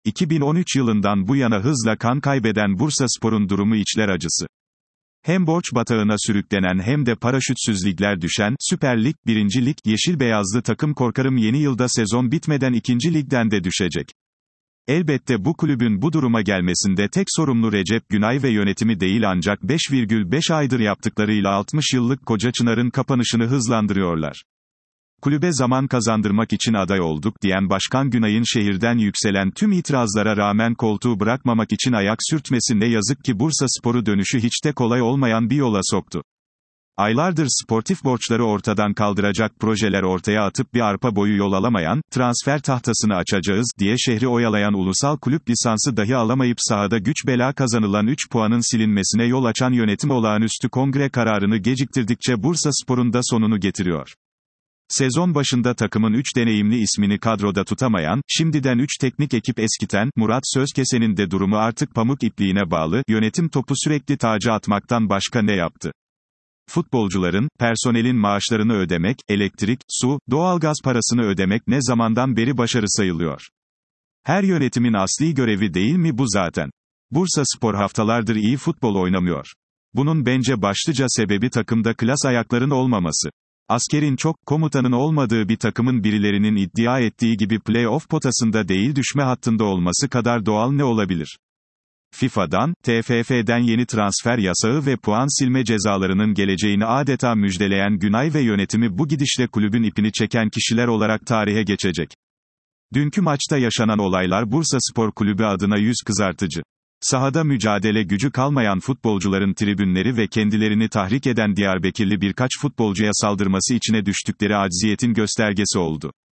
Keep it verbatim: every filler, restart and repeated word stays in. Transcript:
iki bin on üç yılından bu yana hızla kan kaybeden Bursaspor'un durumu içler acısı. Hem borç batağına sürüklenen hem de paraşütsüz ligler düşen, Süper Lig, birinci Lig, yeşil beyazlı takım korkarım yeni yılda sezon bitmeden ikinci Lig'den de düşecek. Elbette bu kulübün bu duruma gelmesinde tek sorumlu Recep Günay ve yönetimi değil ancak beş virgül beş aydır yaptıklarıyla altmış yıllık Koca Çınar'ın kapanışını hızlandırıyorlar. Kulübe zaman kazandırmak için aday olduk diyen Başkan Günay'ın şehirden yükselen tüm itirazlara rağmen koltuğu bırakmamak için ayak sürtmesi ne yazık ki Bursaspor'u dönüşü hiç de kolay olmayan bir yola soktu. Aylardır sportif borçları ortadan kaldıracak projeler ortaya atıp bir arpa boyu yol alamayan, transfer tahtasını açacağız diye şehri oyalayan ulusal kulüp lisansı dahi alamayıp sahada güç bela kazanılan üç puanın silinmesine yol açan yönetim olağanüstü kongre kararını geciktirdikçe Bursaspor'un da sonunu getiriyor. Sezon başında takımın üç deneyimli ismini kadroda tutamayan, şimdiden üç teknik ekip eskiten, Murat Sözkesen'in de durumu artık pamuk ipliğine bağlı, yönetim topu sürekli taca atmaktan başka ne yaptı? Futbolcuların, personelin maaşlarını ödemek, elektrik, su, doğalgaz parasını ödemek ne zamandan beri başarı sayılıyor. Her yönetimin asli görevi değil mi bu zaten? Bursaspor haftalardır iyi futbol oynamıyor. Bunun bence başlıca sebebi takımda klas ayakların olmaması. Askerin çok, komutanın olmadığı bir takımın birilerinin iddia ettiği gibi play-off potasında değil düşme hattında olması kadar doğal ne olabilir? FIFA'dan, T F F'den yeni transfer yasağı ve puan silme cezalarının geleceğini adeta müjdeleyen Günay ve yönetimi bu gidişle kulübün ipini çeken kişiler olarak tarihe geçecek. Dünkü maçta yaşanan olaylar Bursaspor Kulübü adına yüz kızartıcı. Sahada mücadele gücü kalmayan futbolcuların tribünleri ve kendilerini tahrik eden Diyarbakırlı birkaç futbolcuya saldırması içine düştükleri acziyetin göstergesi oldu.